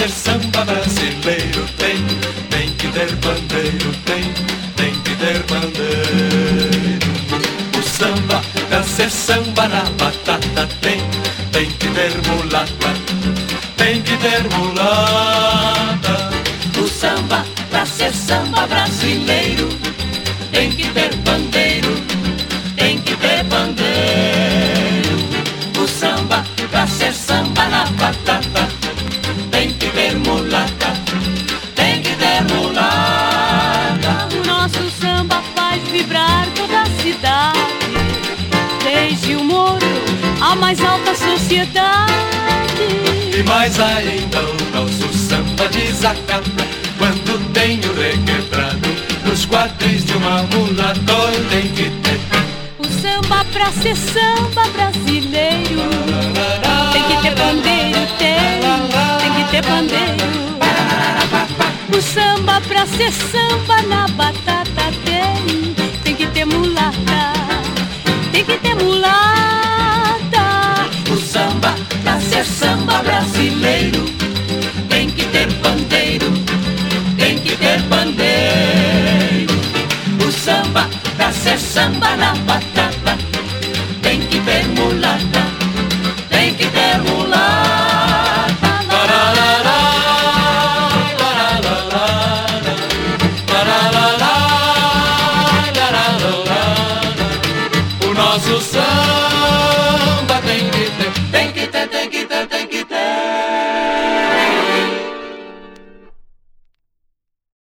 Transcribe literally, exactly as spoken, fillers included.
ser samba brasileiro tem, tem que ter bandeiro, tem, tem que ter bandeiro. O samba, pra ser samba na batata tem, tem que ter mulata, tem que ter mulata. O samba, pra ser samba brasileiro, tem que ter bandeiro, tem que ter bandeiro. O samba, pra ser samba na batata, tem que ter mulata, tem que ter mulata. O nosso samba faz vibrar toda a cidade, desde o morro à mais alta sociedade. E mais ainda o nosso samba desacata quando tem o requebrado nos quadris de uma mulata. Tem que ter o samba, pra ser samba brasileiro, tem que ter bandeiro, tem, tem que ter bandeiro. O samba, pra ser samba na batata tem, tem que ter mulata, tem que ter mulata. O samba, pra ser samba brasileiro, tem que ter bandeiro, tem que ter bandeiro. O samba, pra ser samba na batata, tem que ter mulata,